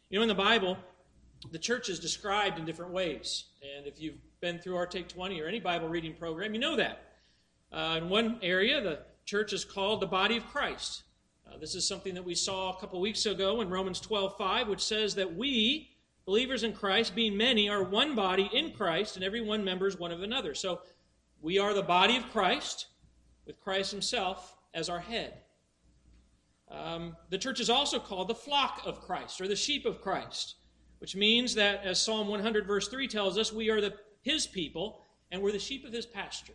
In the Bible, the church is described in different ways. And if you've been through our Take 20 or any Bible reading program, you know that. In one area, the church is called the body of Christ. This is something that we saw a couple weeks ago in Romans 12:5, which says that we, believers in Christ, being many, are one body in Christ, and every one members one of another. So we are the body of Christ, with Christ himself as our head. The church is also called the flock of Christ, or the sheep of Christ, which means that, as Psalm 100 verse 3 tells us, we are his people, and we're the sheep of his pasture.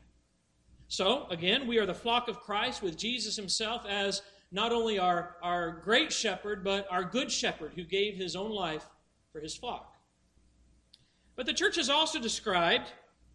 So, again, we are the flock of Christ, with Jesus himself as not only our great shepherd, but our good shepherd who gave his own life for his flock. But the church is also described,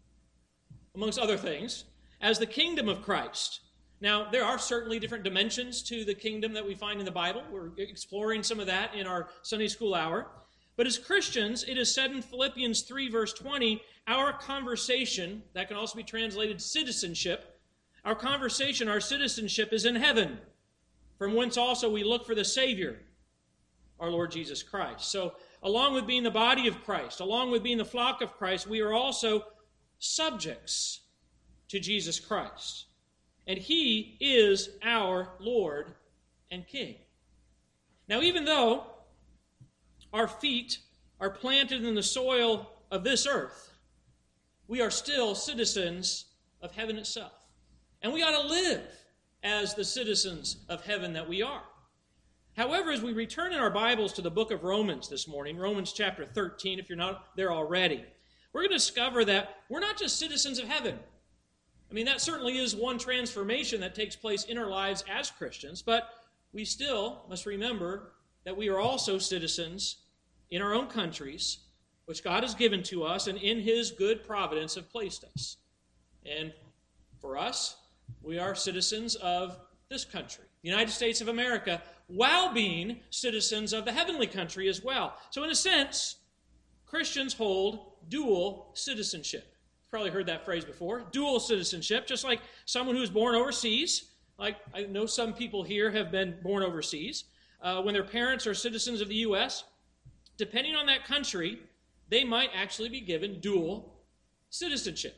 amongst other things, as the kingdom of Christ. Now, there are certainly different dimensions to the kingdom that we find in the Bible. We're exploring some of that in our Sunday school hour. But as Christians, it is said in Philippians 3, verse 20, our conversation, that can also be translated citizenship, our conversation, our citizenship is in heaven, from whence also we look for the Savior, our Lord Jesus Christ. So, along with being the body of Christ, along with being the flock of Christ, we are also subjects to Jesus Christ. And he is our Lord and King. Now, even though our feet are planted in the soil of this earth, we are still citizens of heaven itself. And we ought to live as the citizens of heaven that we are. However, as we return in our Bibles to the book of Romans this morning, Romans chapter 13, if you're not there already, we're going to discover that we're not just citizens of heaven. I mean, that certainly is one transformation that takes place in our lives as Christians, but we still must remember that we are also citizens in our own countries, which God has given to us and in his good providence have placed us. And for us, we are citizens of this country, the United States of America, while being citizens of the heavenly country as well. So in a sense, Christians hold dual citizenship. You've probably heard that phrase before, dual citizenship, just like someone who's born overseas. Like I know some people here have been born overseas. When their parents are citizens of the U.S., depending on that country, they might actually be given dual citizenship.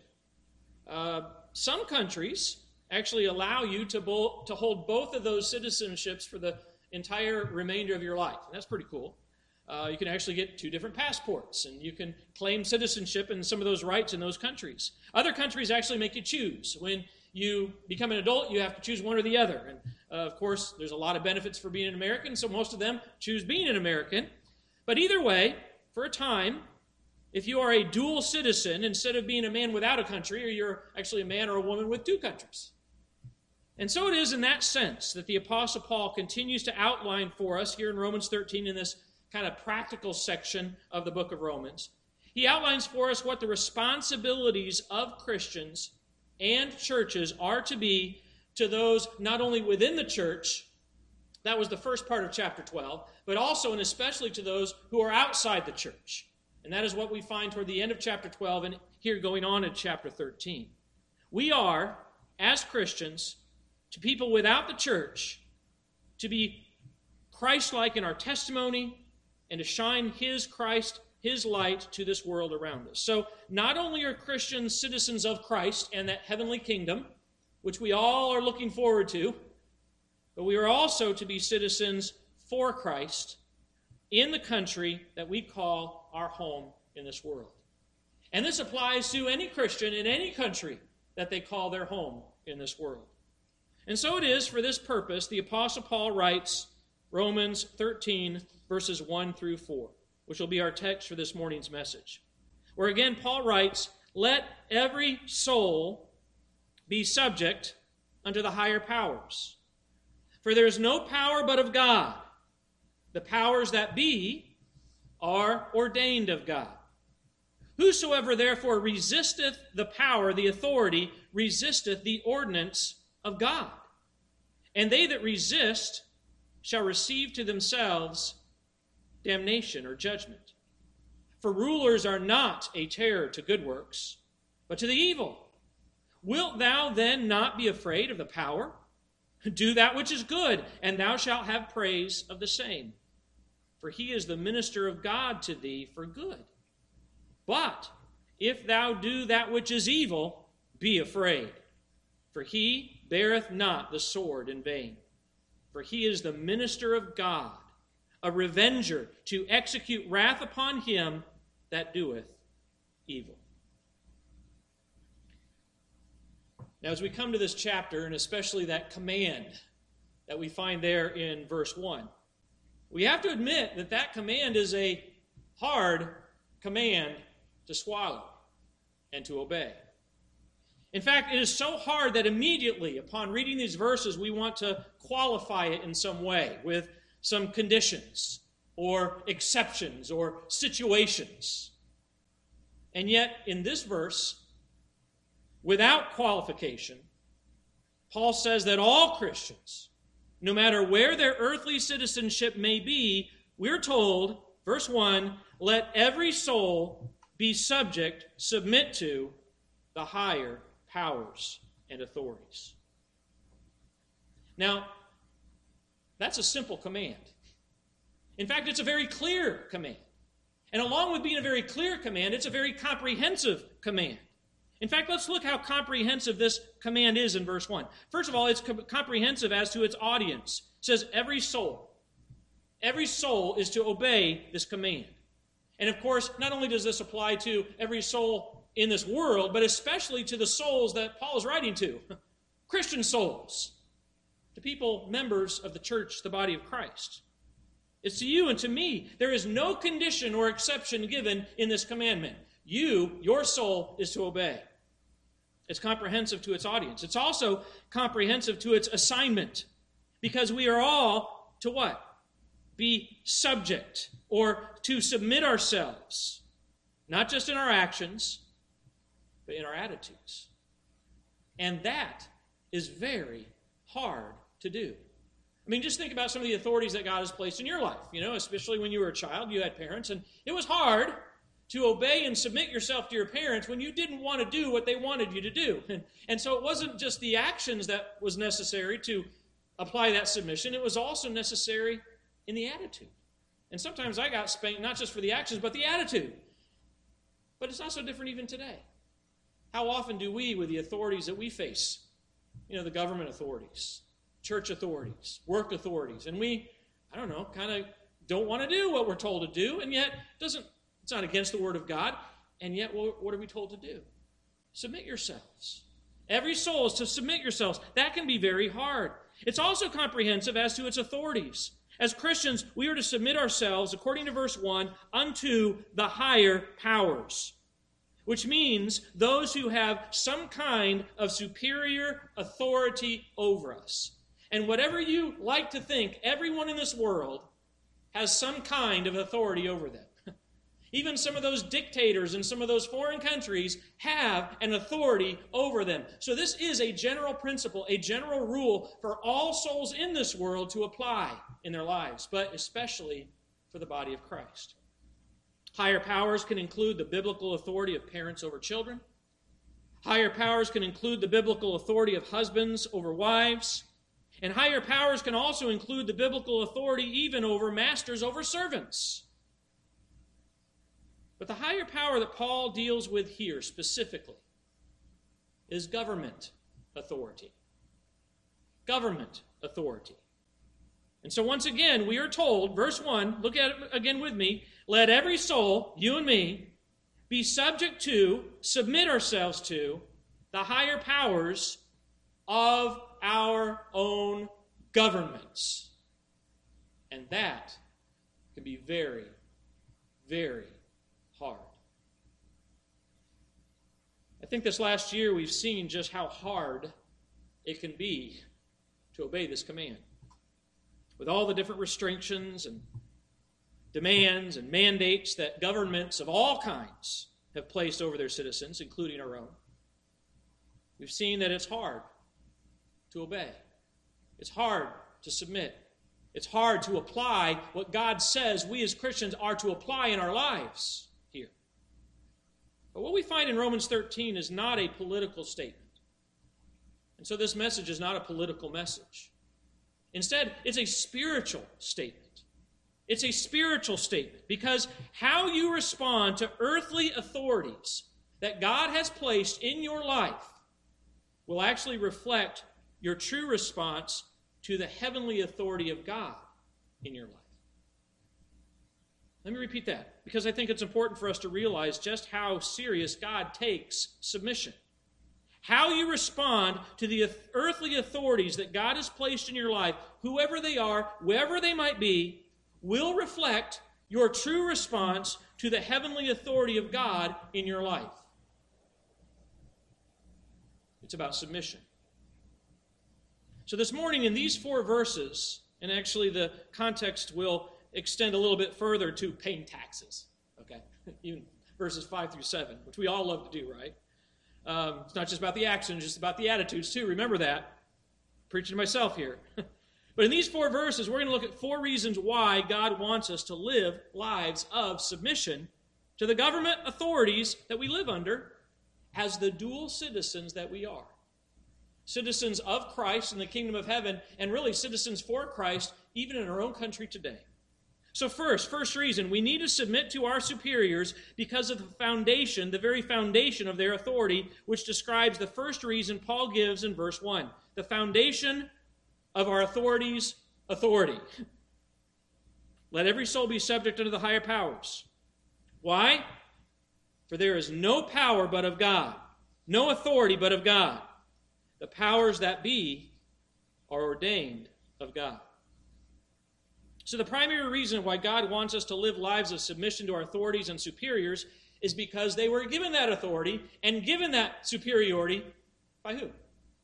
Some countries actually allow you to hold both of those citizenships for the entire remainder of your life. And that's pretty cool. You can actually get 2 different passports, and you can claim citizenship and some of those rights in those countries. Other countries actually make you choose. When you become an adult, you have to choose one or the other. And of course, there's a lot of benefits for being an American, so most of them choose being an American. But either way, for a time, if you are a dual citizen, instead of being a man without a country, or you're actually a man or a woman with 2 countries. And so it is in that sense that the Apostle Paul continues to outline for us here in Romans 13 in this kind of practical section of the book of Romans. He outlines for us what the responsibilities of Christians and churches are to be to those not only within the church, that was the first part of chapter 12, but also and especially to those who are outside the church. And that is what we find toward the end of chapter 12 and here going on in chapter 13. We are, as Christians, to people without the church, to be Christ-like in our testimony and to shine his Christ, his light to this world around us. So not only are Christians citizens of Christ and that heavenly kingdom, which we all are looking forward to, but we are also to be citizens for Christ in the country that we call our home in this world. And this applies to any Christian in any country that they call their home in this world. And so it is for this purpose the Apostle Paul writes Romans 13, verses 1 through 4, which will be our text for this morning's message. Where again Paul writes, "Let every soul be subject unto the higher powers. For there is no power but of God. The powers that be are ordained of God. Whosoever therefore resisteth the power, the authority, resisteth the ordinance of God. And they that resist shall receive to themselves damnation or judgment. For rulers are not a terror to good works, but to the evil. Wilt thou then not be afraid of the power? Do that which is good, and thou shalt have praise of the same. for he is the minister of God to thee for good. But if thou do that which is evil, be afraid, for he beareth not the sword in vain. For he is the minister of God, a revenger to execute wrath upon him that doeth evil. Now, as we come to this chapter, and especially that command that we find there in verse 1, we have to admit that that command is a hard command to swallow and to obey. In fact, it is so hard that immediately upon reading these verses, we want to qualify it in some way with some conditions or exceptions or situations. And yet, in this verse, without qualification, Paul says that all Christians, no matter where their earthly citizenship may be, we're told, verse 1, let every soul be submit to the higher powers and authorities. Now, that's a simple command. In fact, it's a very clear command. And along with being a very clear command, it's a very comprehensive command. In fact, let's look how comprehensive this command is in verse 1. First of all, it's comprehensive as to its audience. It says every soul. Every soul is to obey this command. And of course, not only does this apply to every soul in this world, but especially to the souls that Paul is writing to. Christian souls. To people, members of the church, the body of Christ. It's to you and to me. There is no condition or exception given in this commandment. Your soul is to obey. It's comprehensive to its audience. It's also comprehensive to its assignment. Because we are all to what? Be subject or to submit ourselves. Not just in our actions, but in our attitudes. And that is very hard to do. I mean, just think about some of the authorities that God has placed in your life. Especially when you were a child, you had parents, and it was hard to obey and submit yourself to your parents when you didn't want to do what they wanted you to do. And so it wasn't just the actions that was necessary to apply that submission. It was also necessary in the attitude. And sometimes I got spanked not just for the actions, but the attitude. But it's not so different even today. How often do we, with the authorities that we face, the government authorities, church authorities, work authorities, and we, kind of don't want to do what we're told to do, and yet it's not against the Word of God, and yet what are we told to do? Submit yourselves. Every soul is to submit yourselves. That can be very hard. It's also comprehensive as to its authorities. As Christians, we are to submit ourselves, according to verse 1, unto the higher powers, which means those who have some kind of superior authority over us. And whatever you like to think, everyone in this world has some kind of authority over them. Even some of those dictators in some of those foreign countries have an authority over them. So this is a general principle, a general rule for all souls in this world to apply in their lives, but especially for the body of Christ. Higher powers can include the biblical authority of parents over children. Higher powers can include the biblical authority of husbands over wives. And higher powers can also include the biblical authority even over masters over servants. But the higher power that Paul deals with here specifically is government authority. Government authority. And so once again, we are told, verse 1, look at it again with me, let every soul, you and me, be subject to, submit ourselves to, the higher powers of our own governments. And that can be very, very hard. I think this last year we've seen just how hard it can be to obey this command. With all the different restrictions and demands and mandates that governments of all kinds have placed over their citizens, including our own, we've seen that it's hard to obey. It's hard to submit. It's hard to apply what God says we as Christians are to apply in our lives here. But what we find in Romans 13 is not a political statement. And so this message is not a political message. Instead, it's a spiritual statement. It's a spiritual statement because how you respond to earthly authorities that God has placed in your life will actually reflect your true response to the heavenly authority of God in your life. Let me repeat that because I think it's important for us to realize just how serious God takes submission. How you respond to the earthly authorities that God has placed in your life, whoever they are, wherever they might be, will reflect your true response to the heavenly authority of God in your life. It's about submission. So this morning in these 4 verses, and actually the context will extend a little bit further to paying taxes, okay? Even verses 5 through 7, which we all love to do, right? It's not just about the actions, it's about the attitudes too. Remember that. I'm preaching to myself here. But in these 4 verses, we're going to look at 4 reasons why God wants us to live lives of submission to the government authorities that we live under as the dual citizens that we are. Citizens of Christ in the kingdom of heaven, and really citizens for Christ even in our own country today. So first reason, we need to submit to our superiors because of the foundation, the very foundation of their authority, which describes the first reason Paul gives in verse 1. The foundation of our authorities' authority. Let every soul be subject unto the higher powers. Why? For there is no power but of God, no authority but of God. The powers that be are ordained of God. So the primary reason why God wants us to live lives of submission to our authorities and superiors is because they were given that authority and given that superiority by who?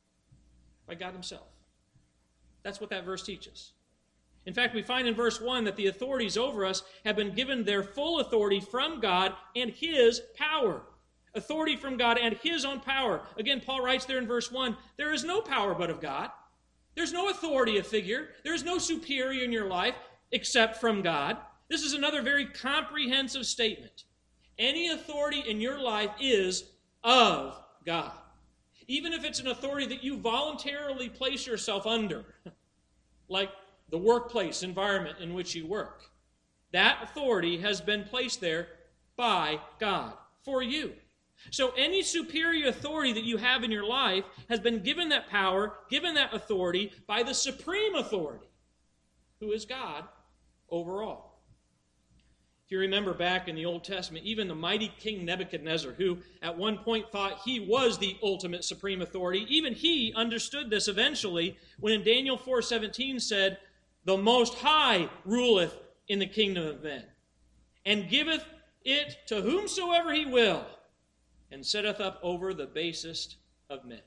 By God himself. That's what that verse teaches. In fact, we find in verse 1 that the authorities over us have been given their full authority from God and his power. Authority from God and his own power. Again, Paul writes there in verse 1, there is no power but of God. There's no authority of figure. There's no superior in your life except from God. This is another very comprehensive statement. Any authority in your life is of God. Even if it's an authority that you voluntarily place yourself under, like the workplace environment in which you work. That authority has been placed there by God for you. So any superior authority that you have in your life has been given that power, given that authority by the supreme authority, who is God over all. If you remember back in the Old Testament, even the mighty King Nebuchadnezzar, who at one point thought he was the ultimate supreme authority, even he understood this eventually when in Daniel 4:17 said, the Most High ruleth in the kingdom of men, and giveth it to whomsoever he will, and setteth up over the basest of men.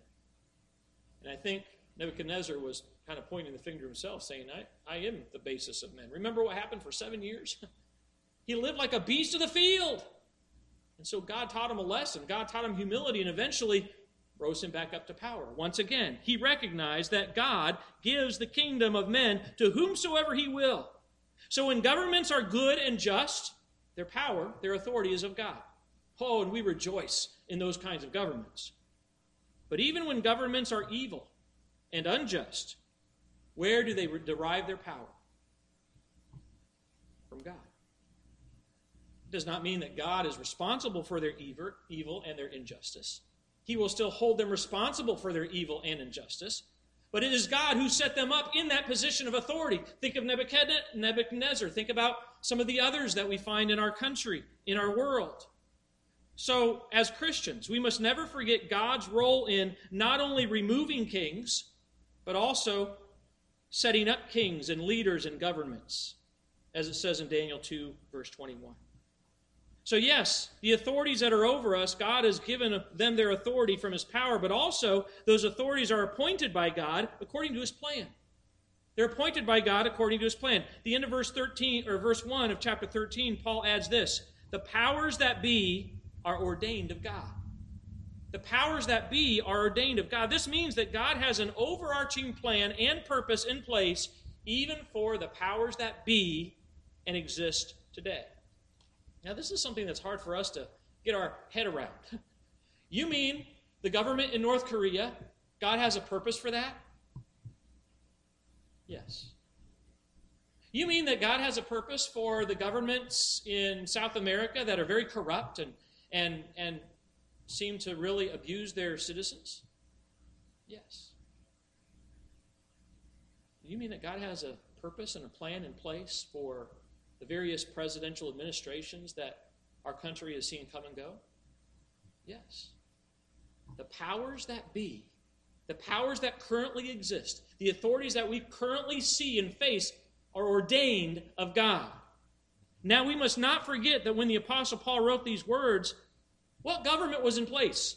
And I think Nebuchadnezzar was kind of pointing the finger to himself, saying, I am the basest of men. Remember what happened for 7 years? He lived like a beast of the field. And so God taught him a lesson. God taught him humility and eventually rose him back up to power. Once again, he recognized that God gives the kingdom of men to whomsoever he will. So when governments are good and just, their power, their authority is of God. Oh, and we rejoice in those kinds of governments. But even when governments are evil and unjust, where do they derive their power? From God. It does not mean that God is responsible for their evil and their injustice. He will still hold them responsible for their evil and injustice. But it is God who set them up in that position of authority. Think of Nebuchadnezzar. Think about some of the others that we find in our country, in our world. So, as Christians, we must never forget God's role in not only removing kings, but also setting up kings and leaders and governments, as it says in Daniel 2, verse 21. So yes, the authorities that are over us, God has given them their authority from his power, but also those authorities are appointed by God according to his plan. They're appointed by God according to his plan. The end of verse 13 or verse 1 of chapter 13, Paul adds this: the powers that be are ordained of God. The powers that be are ordained of God. This means that God has an overarching plan and purpose in place even for the powers that be and exist today. Now, this is something that's hard for us to get our head around. You mean the government in North Korea, God has a purpose for that? Yes. You mean that God has a purpose for the governments in South America that are very corrupt and seem to really abuse their citizens? Yes. You mean that God has a purpose and a plan in place for the various presidential administrations that our country has seen come and go? Yes. The powers that be, the powers that currently exist, the authorities that we currently see and face are ordained of God. Now we must not forget that when the Apostle Paul wrote these words, what government was in place?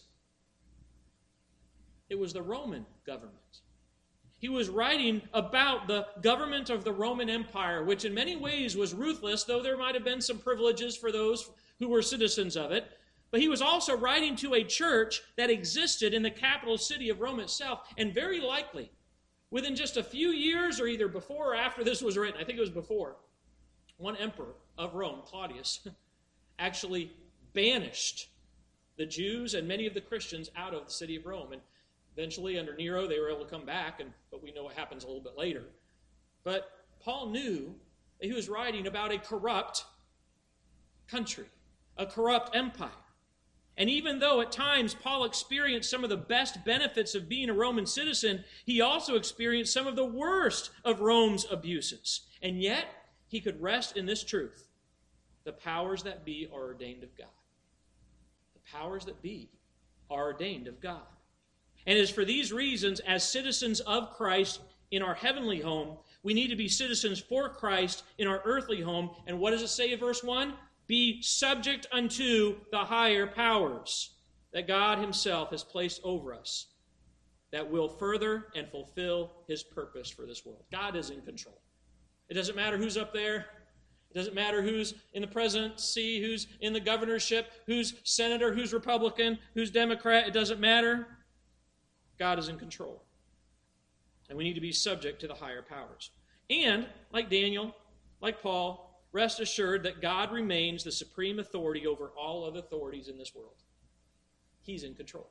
It was the Roman government. He was writing about the government of the Roman Empire, which in many ways was ruthless, though there might have been some privileges for those who were citizens of it. But he was also writing to a church that existed in the capital city of Rome itself, and very likely, within just a few years, or either before or after this was written, I think it was before, one emperor of Rome, Claudius, actually banished the Jews and many of the Christians out of the city of Rome. And eventually, under Nero, they were able to come back, but we know what happens a little bit later. But Paul knew that he was writing about a corrupt country, a corrupt empire. And even though at times Paul experienced some of the best benefits of being a Roman citizen, he also experienced some of the worst of Rome's abuses. And yet, he could rest in this truth: the powers that be are ordained of God. The powers that be are ordained of God. And it is for these reasons, as citizens of Christ in our heavenly home, we need to be citizens for Christ in our earthly home. And what does it say in verse 1? Be subject unto the higher powers that God himself has placed over us, that will further and fulfill his purpose for this world. God is in control. It doesn't matter who's up there. It doesn't matter who's in the presidency, who's in the governorship, who's senator, who's Republican, who's Democrat. It doesn't matter. God is in control. And we need to be subject to the higher powers. And, like Daniel, like Paul, rest assured that God remains the supreme authority over all other authorities in this world. He's in control.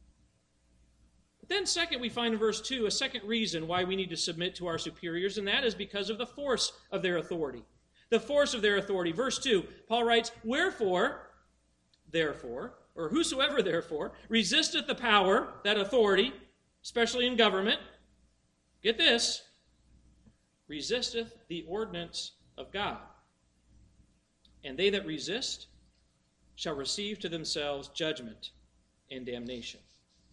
But then second, we find in verse 2 a second reason why we need to submit to our superiors, and that is because of the force of their authority. The force of their authority. Verse 2, Paul writes, Wherefore, therefore, or whosoever therefore, resisteth the power, that authority, especially in government, get this, resisteth the ordinance of God. And they that resist shall receive to themselves judgment and damnation.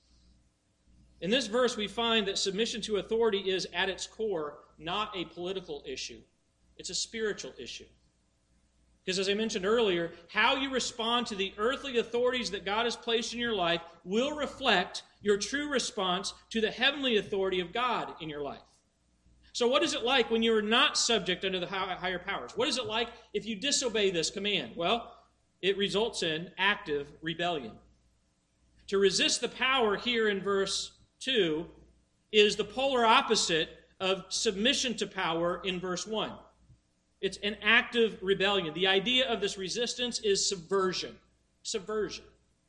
In this verse, we find that submission to authority is, at its core, not a political issue. It's a spiritual issue. Because as I mentioned earlier, how you respond to the earthly authorities that God has placed in your life will reflect your true response to the heavenly authority of God in your life. So what is it like when you are not subject under the higher powers? What is it like if you disobey this command? Well, it results in active rebellion. To resist the power here in verse 2 is the polar opposite of submission to power in verse 1. It's an active rebellion. The idea of this resistance is subversion. Subversion.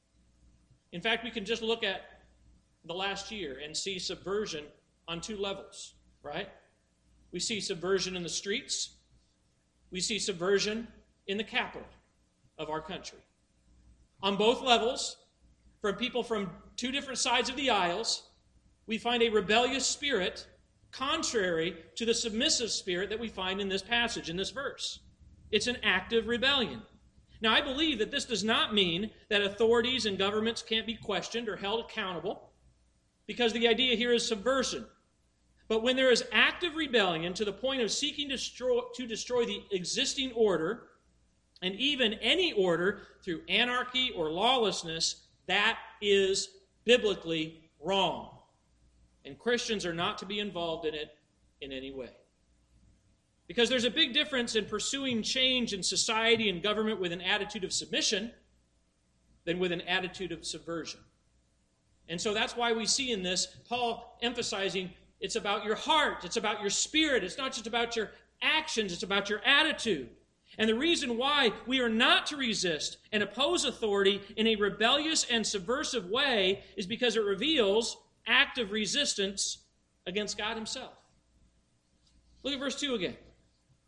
In fact, we can just look at the last year and see subversion on two levels, right? We see subversion in the streets. We see subversion in the capital of our country. On both levels, from people from two different sides of the aisles, we find a rebellious spirit contrary to the submissive spirit that we find in this passage, in this verse. It's an active rebellion. Now, I believe that this does not mean that authorities and governments can't be questioned or held accountable, because the idea here is subversion. But when there is active rebellion to the point of seeking to destroy the existing order, and even any order through anarchy or lawlessness, that is biblically wrong. And Christians are not to be involved in it in any way. Because there's a big difference in pursuing change in society and government with an attitude of submission than with an attitude of subversion. And so that's why we see in this Paul emphasizing it's about your heart, it's about your spirit, it's not just about your actions, it's about your attitude. And the reason why we are not to resist and oppose authority in a rebellious and subversive way is because it reveals active resistance against God himself. Look at verse 2 again.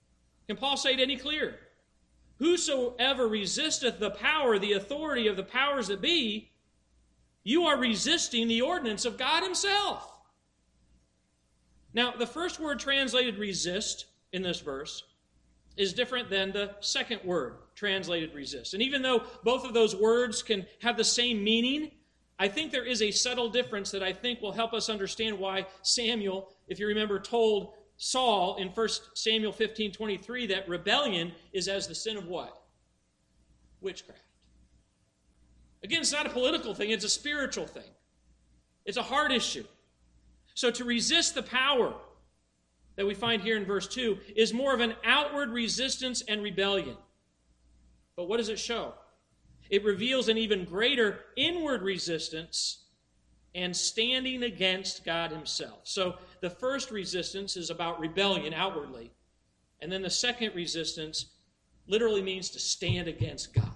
Can Paul say it any clearer? Whosoever resisteth the power, the authority of the powers that be, you are resisting the ordinance of God himself. Now, the first word translated resist in this verse is different than the second word translated resist. And even though both of those words can have the same meaning, I think there is a subtle difference that I think will help us understand why Samuel, if you remember, told Saul in 1 Samuel 15:23 that rebellion is as the sin of what? Witchcraft. Again, it's not a political thing, it's a spiritual thing. It's a heart issue. So to resist the power that we find here in verse 2 is more of an outward resistance and rebellion. But what does it show? It reveals an even greater inward resistance and standing against God himself. So the first resistance is about rebellion outwardly. And then the second resistance literally means to stand against God.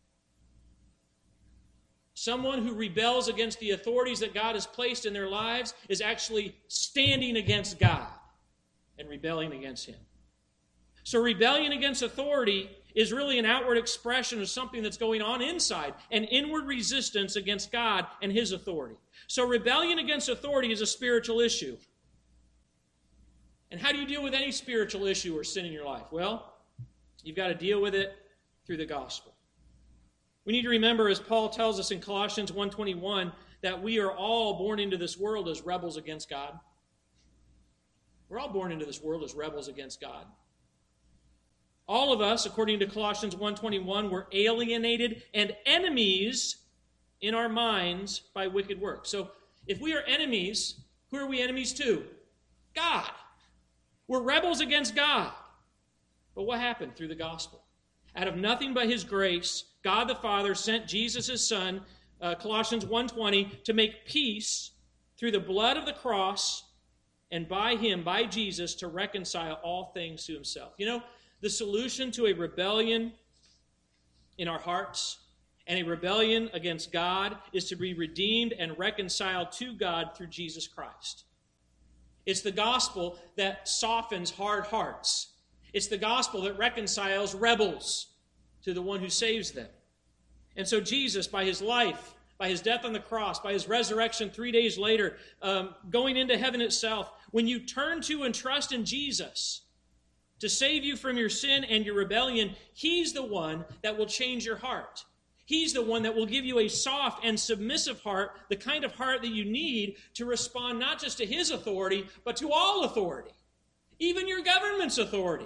Someone who rebels against the authorities that God has placed in their lives is actually standing against God and rebelling against him. So rebellion against authority is really an outward expression of something that's going on inside, an inward resistance against God and his authority. So rebellion against authority is a spiritual issue. And how do you deal with any spiritual issue or sin in your life? Well, you've got to deal with it through the gospel. We need to remember, as Paul tells us in Colossians 1:21, that we are all born into this world as rebels against God. We're all born into this world as rebels against God. All of us, according to Colossians 1:21, were alienated and enemies in our minds by wicked works. So if we are enemies, who are we enemies to? God. We're rebels against God. But what happened through the gospel? Out of nothing but his grace, God the Father sent Jesus his Son, Colossians 1:20, to make peace through the blood of the cross, and by him, by Jesus, to reconcile all things to himself. You know, the solution to a rebellion in our hearts and a rebellion against God is to be redeemed and reconciled to God through Jesus Christ. It's the gospel that softens hard hearts. It's the gospel that reconciles rebels to the one who saves them. And so Jesus, by his life, by his death on the cross, by his resurrection 3 days later, going into heaven itself, when you turn to and trust in Jesus to save you from your sin and your rebellion, he's the one that will change your heart. He's the one that will give you a soft and submissive heart, the kind of heart that you need to respond not just to his authority, but to all authority, even your government's authority.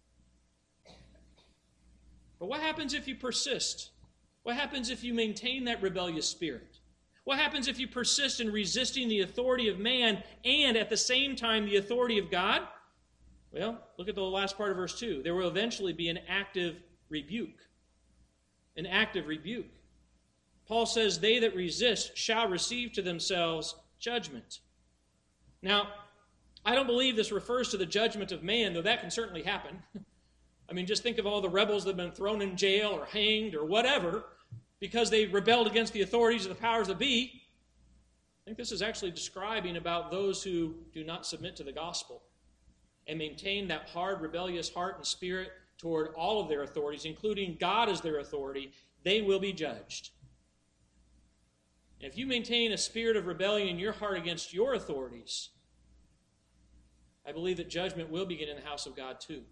But what happens if you persist? What happens if you maintain that rebellious spirit? What happens if you persist in resisting the authority of man and at the same time the authority of God? Well, look at the last part of verse 2. There will eventually be an active rebuke. An active rebuke. Paul says, they that resist shall receive to themselves judgment. Now, I don't believe this refers to the judgment of man, though that can certainly happen. I mean, just think of all the rebels that have been thrown in jail or hanged or whatever because they rebelled against the authorities of the powers that be. I think this is actually describing about those who do not submit to the gospel and maintain that hard, rebellious heart and spirit toward all of their authorities, including God as their authority. They will be judged. And if you maintain a spirit of rebellion in your heart against your authorities, I believe that judgment will begin in the house of God too.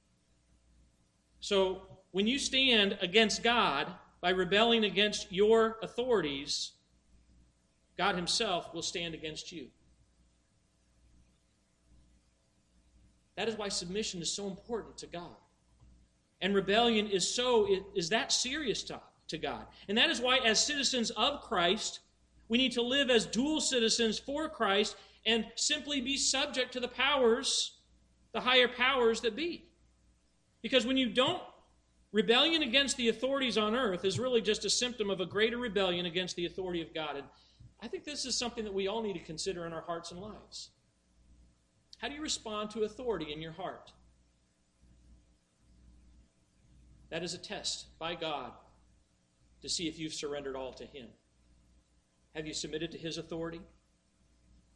So when you stand against God by rebelling against your authorities, God himself will stand against you. That is why submission is so important to God. And rebellion is that serious to God. And that is why, as citizens of Christ, we need to live as dual citizens for Christ and simply be subject to the powers, the higher powers that be. Because when you don't, rebellion against the authorities on earth is really just a symptom of a greater rebellion against the authority of God. And I think this is something that we all need to consider in our hearts and lives. How do you respond to authority in your heart? That is a test by God to see if you've surrendered all to him. Have you submitted to his authority?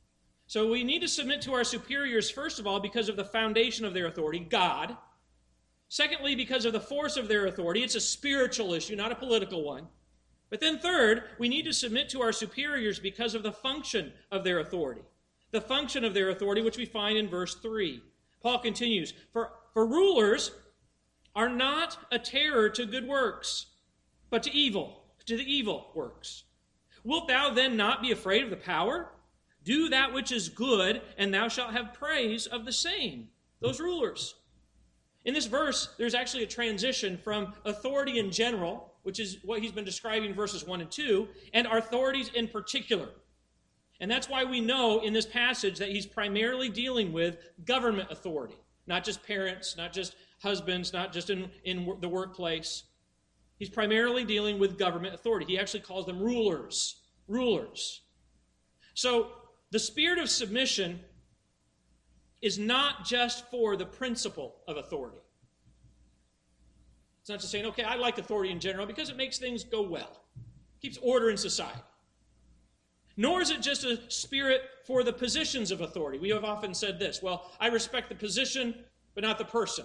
So we need to submit to our superiors, first of all, because of the foundation of their authority, God. Secondly, because of the force of their authority. It's a spiritual issue, not a political one. But then third, we need to submit to our superiors because of the function of their authority. The function of their authority, which we find in verse 3. Paul continues, For rulers are not a terror to good works, but to the evil works. Wilt thou then not be afraid of the power? Do that which is good, and thou shalt have praise of the same. Those rulers. In this verse, there's actually a transition from authority in general, which is what he's been describing in verses 1 and 2, and authorities in particular. And that's why we know in this passage that he's primarily dealing with government authority, not just parents, not just husbands, not just in the workplace. He's primarily dealing with government authority. He actually calls them rulers. Rulers. So the spirit of submission is not just for the principle of authority. It's not just saying, okay, I like authority in general because it makes things go well. Keeps order in society. Nor is it just a spirit for the positions of authority. We have often said this, well, I respect the position, but not the person.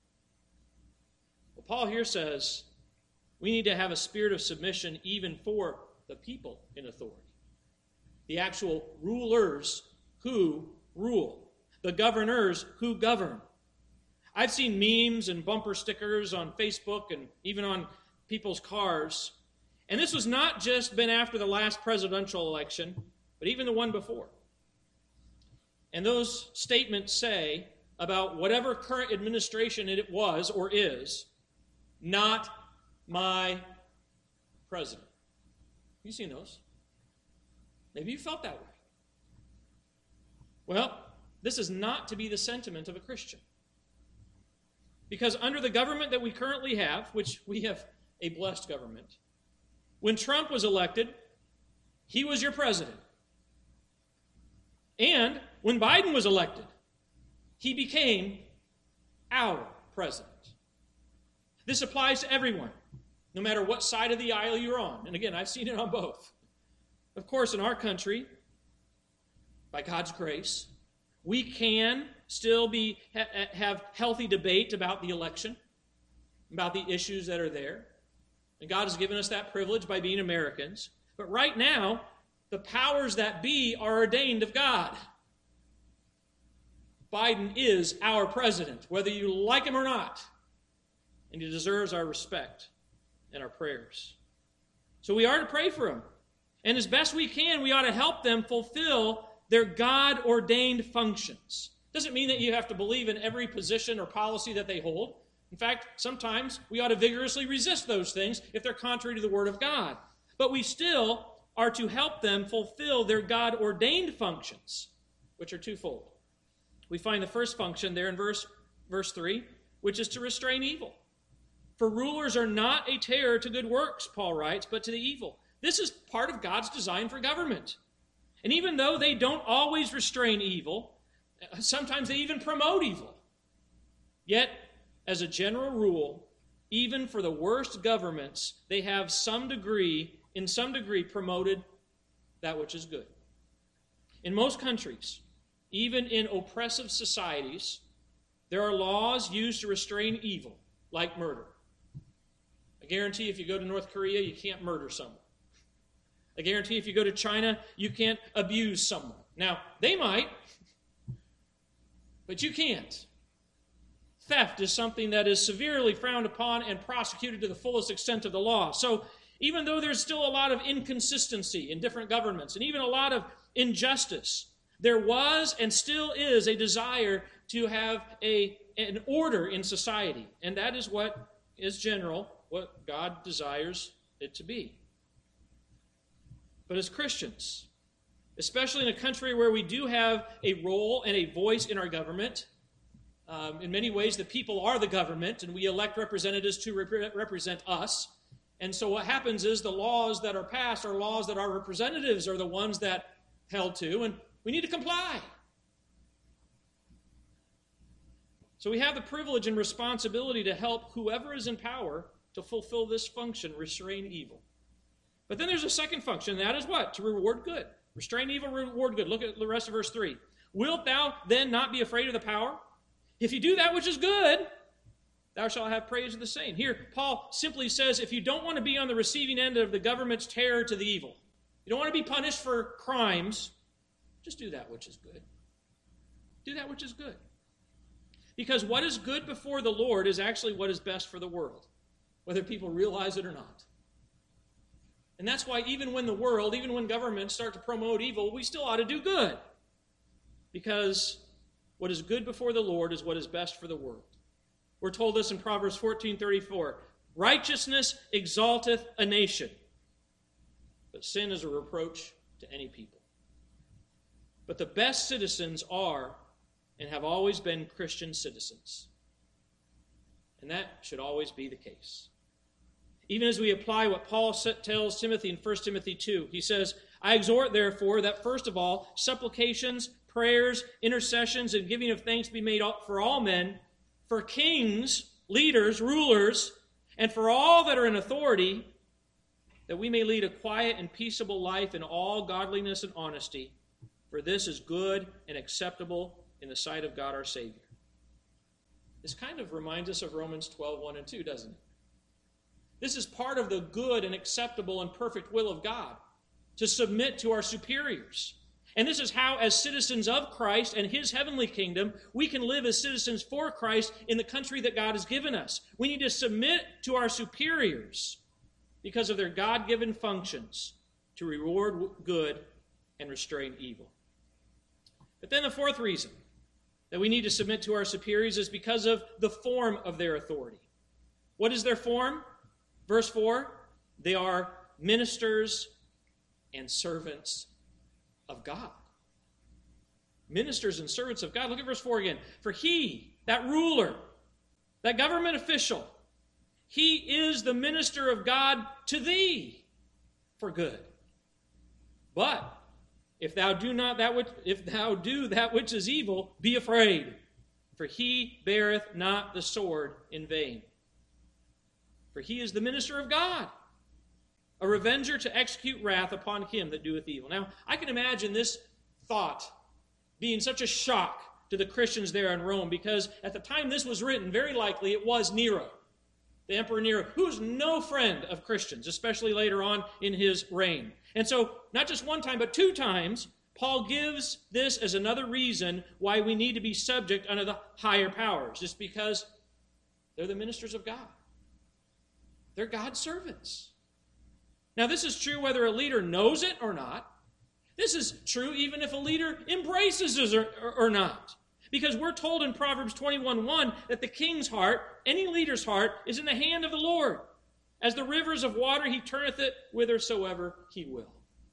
Well, Paul here says we need to have a spirit of submission even for the people in authority. The actual rulers who rule. The governors who govern. I've seen memes and bumper stickers on Facebook and even on people's cars. And this was not just been after the last presidential election, but even the one before. And those statements say about whatever current administration it was or is, not my president. You've seen those. Maybe you felt that way. Well, this is not to be the sentiment of a Christian. Because under the government that we currently have, which we have a blessed government, when Trump was elected, he was your president. And when Biden was elected, he became our president. This applies to everyone, no matter what side of the aisle you're on. And again, I've seen it on both. Of course, in our country, by God's grace, we can still have healthy debate about the election, about the issues that are there. And God has given us that privilege by being Americans. But right now, the powers that be are ordained of God. Biden is our president, whether you like him or not. And he deserves our respect and our prayers. So we are to pray for him. And as best we can, we ought to help them fulfill their God-ordained functions. Doesn't mean that you have to believe in every position or policy that they hold. In fact, sometimes we ought to vigorously resist those things if they're contrary to the Word of God. But we still are to help them fulfill their God-ordained functions, which are twofold. We find the first function there in verse 3, which is to restrain evil. For rulers are not a terror to good works, Paul writes, but to the evil. This is part of God's design for government. And even though they don't always restrain evil, sometimes they even promote evil. Yet, as a general rule, even for the worst governments, they have in some degree, promoted that which is good. In most countries, even in oppressive societies, there are laws used to restrain evil, like murder. I guarantee if you go to North Korea, you can't murder someone. I guarantee if you go to China, you can't abuse someone. Now, they might, but you can't. Theft is something that is severely frowned upon and prosecuted to the fullest extent of the law. So even though there's still a lot of inconsistency in different governments and even a lot of injustice, there was and still is a desire to have an order in society. And that is what is general, what God desires it to be. But as Christians, especially in a country where we do have a role and a voice in our government, in many ways the people are the government and we elect representatives to represent us. And so what happens is the laws that are passed are laws that our representatives are the ones that held to, and we need to comply. So we have the privilege and responsibility to help whoever is in power to fulfill this function, restrain evil. But then there's a second function, and that is what? To reward good. Restrain evil, reward good. Look at the rest of verse 3. Wilt thou then not be afraid of the power? If you do that which is good, thou shalt have praise of the same. Here, Paul simply says, if you don't want to be on the receiving end of the government's terror to the evil, you don't want to be punished for crimes, just do that which is good. Do that which is good. Because what is good before the Lord is actually what is best for the world, whether people realize it or not. And that's why even when governments start to promote evil, we still ought to do good. Because what is good before the Lord is what is best for the world. We're told this in Proverbs 14:34. Righteousness exalteth a nation, but sin is a reproach to any people. But the best citizens are and have always been Christian citizens. And that should always be the case. Even as we apply what Paul tells Timothy in 1 Timothy 2, he says, I exhort, therefore, that first of all, supplications, prayers, intercessions, and giving of thanks be made for all men, for kings, leaders, rulers, and for all that are in authority, that we may lead a quiet and peaceable life in all godliness and honesty, for this is good and acceptable in the sight of God our Savior. This kind of reminds us of Romans 12:1 and 2, doesn't it? This is part of the good and acceptable and perfect will of God, to submit to our superiors. And this is how, as citizens of Christ and His heavenly kingdom, we can live as citizens for Christ in the country that God has given us. We need to submit to our superiors because of their God-given functions to reward good and restrain evil. But then the fourth reason that we need to submit to our superiors is because of the form of their authority. What is their form? Verse 4, they are ministers and servants of God. Ministers and servants of God. Look at verse 4 again. For he, that ruler, that government official, he is the minister of God to thee for good. But if thou do that which is evil, be afraid, for he beareth not the sword in vain. For he is the minister of God, a revenger to execute wrath upon him that doeth evil. Now, I can imagine this thought being such a shock to the Christians there in Rome, because at the time this was written, very likely it was Nero, the Emperor Nero, who was no friend of Christians, especially later on in his reign. And so, not just one time, but two times, Paul gives this as another reason why we need to be subject under the higher powers, just because they're the ministers of God. They're God's servants. Now, this is true whether a leader knows it or not. This is true even if a leader embraces it or not. Because we're told in Proverbs 21:1 that the king's heart, any leader's heart, is in the hand of the Lord. As the rivers of water, he turneth it whithersoever he will.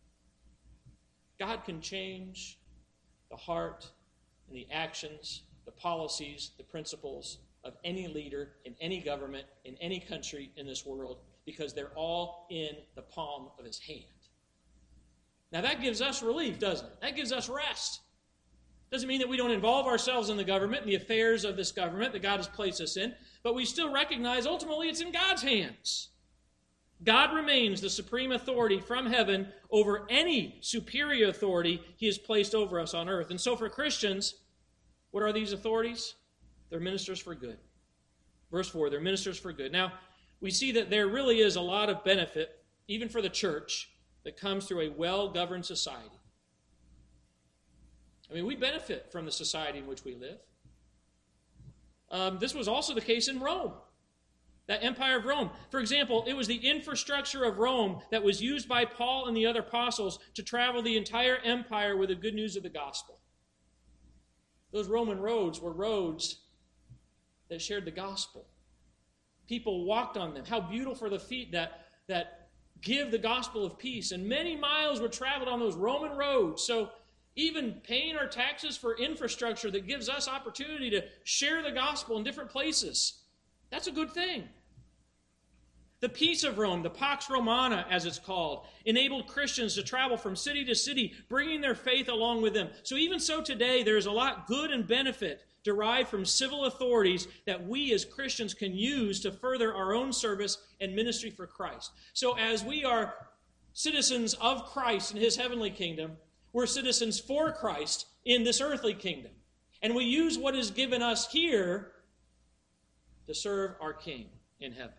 God can change the heart and the actions, the policies, the principles of any leader in any government, in any country in this world, because they're all in the palm of his hand. Now that gives us relief, doesn't it? That gives us rest. Doesn't mean that we don't involve ourselves in the government, in the affairs of this government that God has placed us in, but we still recognize ultimately it's in God's hands. God remains the supreme authority from heaven over any superior authority he has placed over us on earth. And so for Christians, what are these authorities? They're ministers for good. Verse 4, they're ministers for good. Now, we see that there really is a lot of benefit, even for the church, that comes through a well-governed society. I mean, we benefit from the society in which we live. This was also the case in Rome, that empire of Rome. For example, it was the infrastructure of Rome that was used by Paul and the other apostles to travel the entire empire with the good news of the gospel. Those Roman roads were roads that shared the gospel. People walked on them. How beautiful for the feet that give the gospel of peace. And many miles were traveled on those Roman roads. So even paying our taxes for infrastructure that gives us opportunity to share the gospel in different places, that's a good thing. The peace of Rome, the Pax Romana as it's called, enabled Christians to travel from city to city, bringing their faith along with them. So even so today, there is a lot good and benefit derived from civil authorities that we as Christians can use to further our own service and ministry for Christ. So as we are citizens of Christ in his heavenly kingdom, we're citizens for Christ in this earthly kingdom. And we use what is given us here to serve our King in heaven.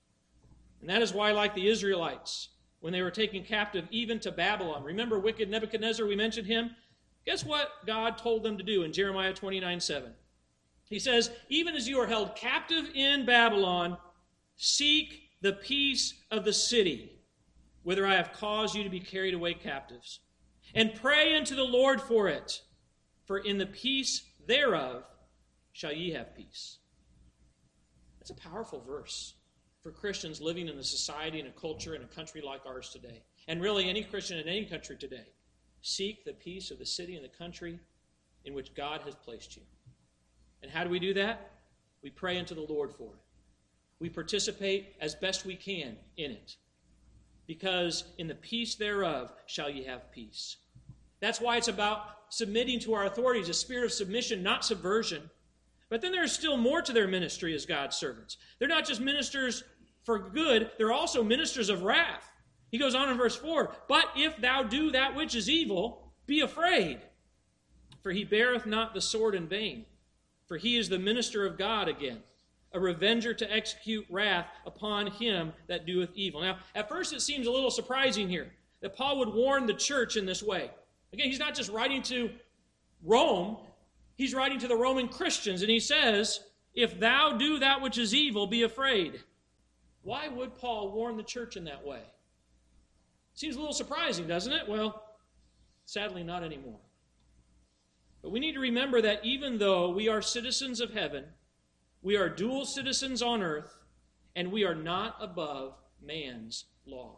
And that is why, like the Israelites, when they were taken captive even to Babylon, remember wicked Nebuchadnezzar, we mentioned him? Guess what God told them to do in Jeremiah 29:7? He says, even as you are held captive in Babylon, seek the peace of the city, whither I have caused you to be carried away captives, and pray unto the Lord for it, for in the peace thereof shall ye have peace. That's a powerful verse for Christians living in a society and a culture and a country like ours today. And really any Christian in any country today. Seek the peace of the city and the country in which God has placed you. And how do we do that? We pray unto the Lord for it. We participate as best we can in it. Because in the peace thereof shall ye have peace. That's why it's about submitting to our authorities, a spirit of submission, not subversion. But then there's still more to their ministry as God's servants. They're not just ministers for good, they're also ministers of wrath. He goes on in verse 4, but if thou do that which is evil, be afraid, for he beareth not the sword in vain, for he is the minister of God again, a revenger to execute wrath upon him that doeth evil. Now, at first it seems a little surprising here that Paul would warn the church in this way. Again, he's not just writing to Rome, he's writing to the Roman Christians, and he says, if thou do that which is evil, be afraid. Why would Paul warn the church in that way? Seems a little surprising, doesn't it? Well, sadly not anymore. But we need to remember that even though we are citizens of heaven, we are dual citizens on earth, and we are not above man's law.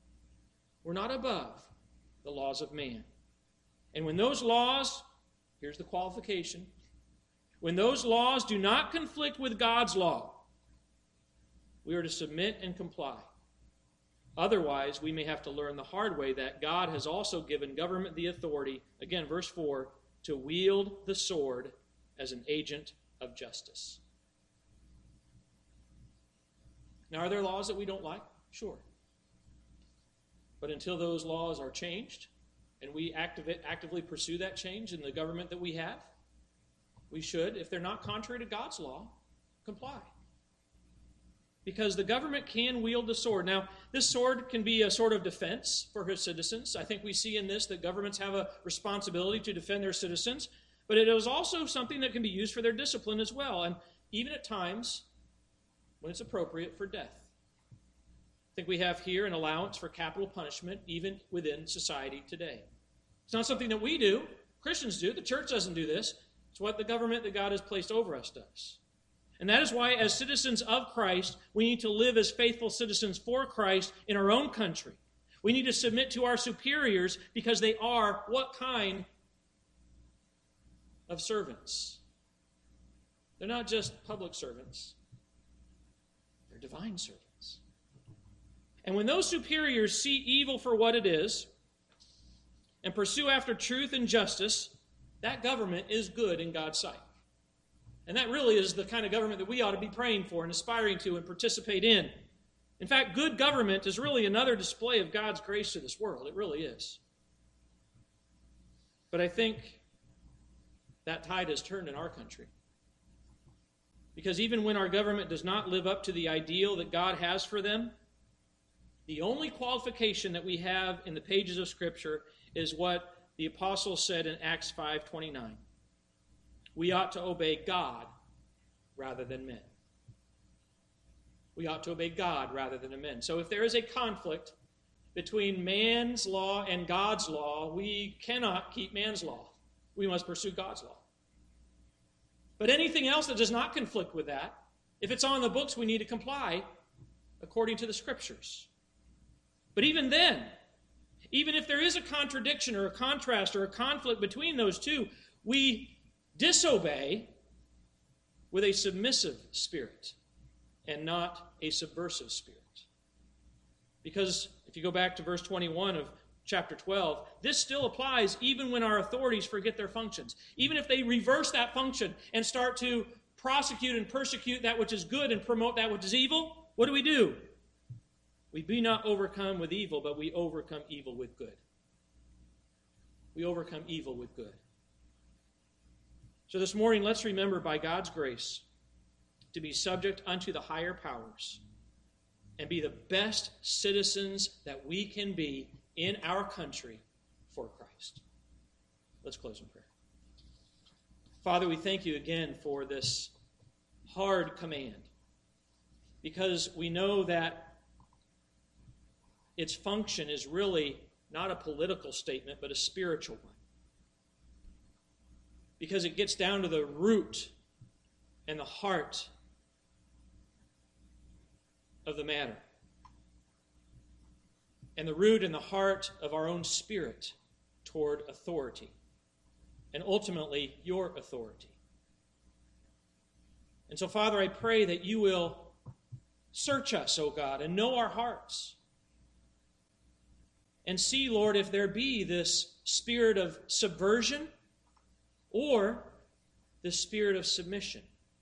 We're not above the laws of man. And when those laws, here's the qualification, when those laws do not conflict with God's law, we are to submit and comply. Otherwise, we may have to learn the hard way that God has also given government the authority, again, verse 4, to wield the sword as an agent of justice. Now, are there laws that we don't like? Sure. But until those laws are changed, and we actively pursue that change in the government that we have, we should, if they're not contrary to God's law, comply. Because the government can wield the sword. Now, this sword can be a sort of defense for his citizens. I think we see in this that governments have a responsibility to defend their citizens, but it is also something that can be used for their discipline as well, and even at times when it's appropriate for death. I think we have here an allowance for capital punishment even within society today. It's not something that we do. Christians do. The church doesn't do this. It's what the government that God has placed over us does. And that is why, as citizens of Christ, we need to live as faithful citizens for Christ in our own country. We need to submit to our superiors because they are what kind of servants? They're not just public servants. They're divine servants. And when those superiors see evil for what it is and pursue after truth and justice, that government is good in God's sight. And that really is the kind of government that we ought to be praying for and aspiring to and participate in. In fact, good government is really another display of God's grace to this world. It really is. But I think that tide has turned in our country. Because even when our government does not live up to the ideal that God has for them, the only qualification that we have in the pages of Scripture is what the apostle said in Acts 5:29. We ought to obey God rather than men. We ought to obey God rather than men. So if there is a conflict between man's law and God's law, we cannot keep man's law. We must pursue God's law. But anything else that does not conflict with that, if it's on the books, we need to comply according to the Scriptures. But even then, even if there is a contradiction or a contrast or a conflict between those two, we disobey with a submissive spirit and not a subversive spirit. Because if you go back to verse 21 of chapter 12, this still applies even when our authorities forget their functions. Even if they reverse that function and start to prosecute and persecute that which is good and promote that which is evil, what do? We be not overcome with evil, but we overcome evil with good. We overcome evil with good. So this morning, let's remember by God's grace to be subject unto the higher powers and be the best citizens that we can be in our country for Christ. Let's close in prayer. Father, we thank you again for this hard command, because we know that its function is really not a political statement, but a spiritual one. Because it gets down to the root and the heart of the matter, and the root and the heart of our own spirit toward authority, and ultimately your authority. And so, Father, I pray that you will search us, O God, and know our hearts. And see, Lord, if there be this spirit of subversion or the spirit of submission.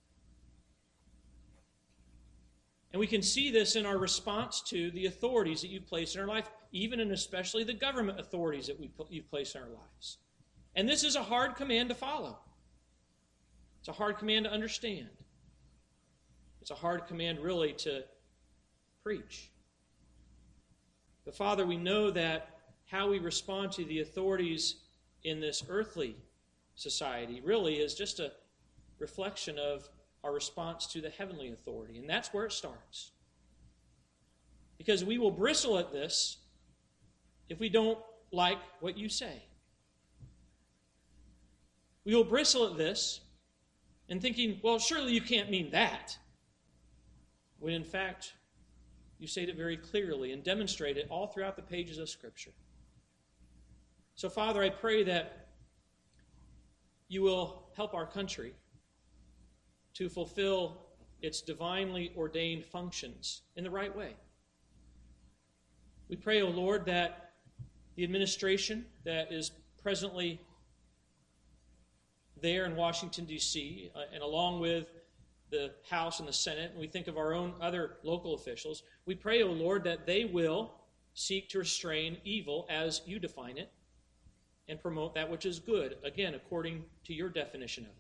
And we can see this in our response to the authorities that you've placed in our life, even and especially the government authorities that you've placed in our lives. And this is a hard command to follow. It's a hard command to understand. It's a hard command, really, to preach. But, Father, we know that how we respond to the authorities in this earthly society really is just a reflection of our response to the heavenly authority. And that's where it starts. Because we will bristle at this if we don't like what you say. We will bristle at this and thinking, well, surely you can't mean that. When in fact, you state it very clearly and demonstrate it all throughout the pages of Scripture. So, Father, I pray that you will help our country to fulfill its divinely ordained functions in the right way. We pray, O Lord, that the administration that is presently there in Washington, D.C., and along with the House and the Senate, and we think of our own other local officials, we pray, O Lord, that they will seek to restrain evil as you define it and promote that which is good, again, according to your definition of it.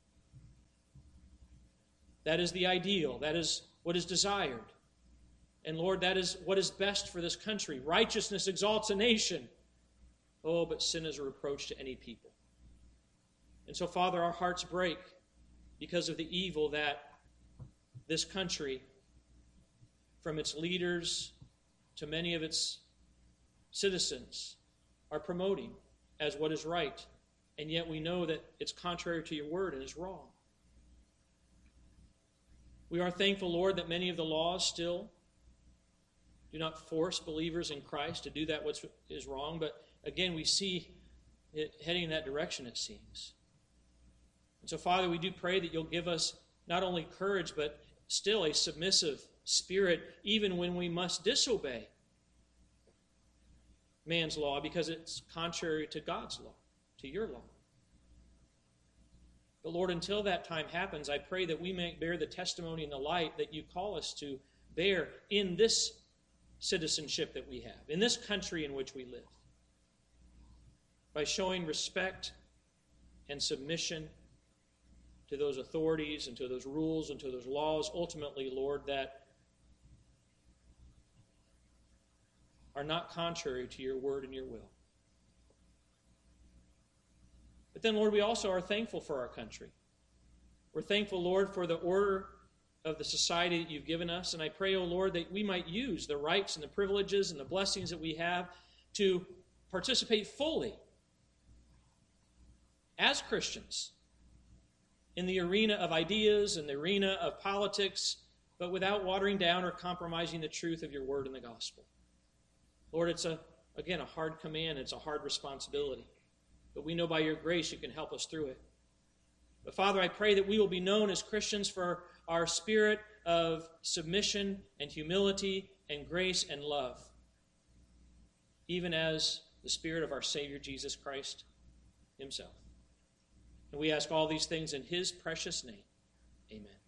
That is the ideal. That is what is desired. And Lord, that is what is best for this country. Righteousness exalts a nation. Oh, but sin is a reproach to any people. And so, Father, our hearts break because of the evil that this country, from its leaders to many of its citizens, are promoting as what is right. And yet we know that it's contrary to your word and is wrong. We are thankful, Lord, that many of the laws still do not force believers in Christ to do that which is wrong. But again, we see it heading in that direction, it seems. And so, Father, we do pray that you'll give us not only courage, but still a submissive spirit, even when we must disobey man's law, because it's contrary to God's law, to your law. But Lord, until that time happens, I pray that we may bear the testimony and the light that you call us to bear in this citizenship that we have, in this country in which we live, by showing respect and submission to those authorities and to those rules and to those laws, ultimately, Lord, that are not contrary to your word and your will. But then, Lord, we also are thankful for our country. We're thankful, Lord, for the order of the society that you've given us. And I pray, O Lord, that we might use the rights and the privileges and the blessings that we have to participate fully as Christians in the arena of ideas and the arena of politics, but without watering down or compromising the truth of your word and the gospel. Lord, it's a hard command. It's a hard responsibility. But we know by your grace you can help us through it. But Father, I pray that we will be known as Christians for our spirit of submission and humility and grace and love, even as the Spirit of our Savior Jesus Christ himself. And we ask all these things in his precious name. Amen.